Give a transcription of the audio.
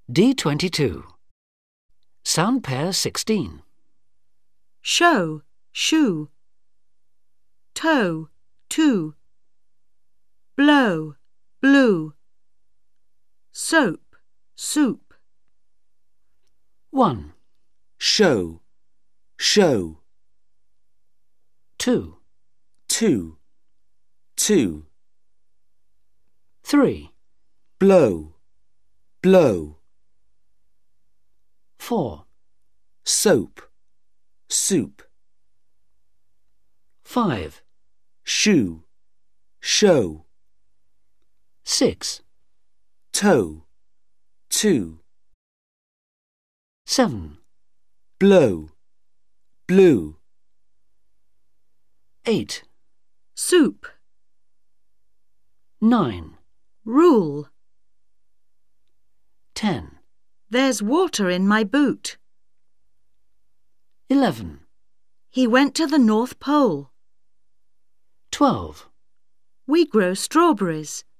D22. Sound pair 16. Show, shoe. Toe, two. Blow, blue. Soap, soup. 1, Show, show. 2, Two, two. 3, Blow, blow. 4, Soap, soup. 5, Shoe, show. 6, Toe, two. 7, Blow, blue. 8, Soup, 9, rule. 10, There's water in my boot. 11, He went to the North Pole. 12. We grow strawberries.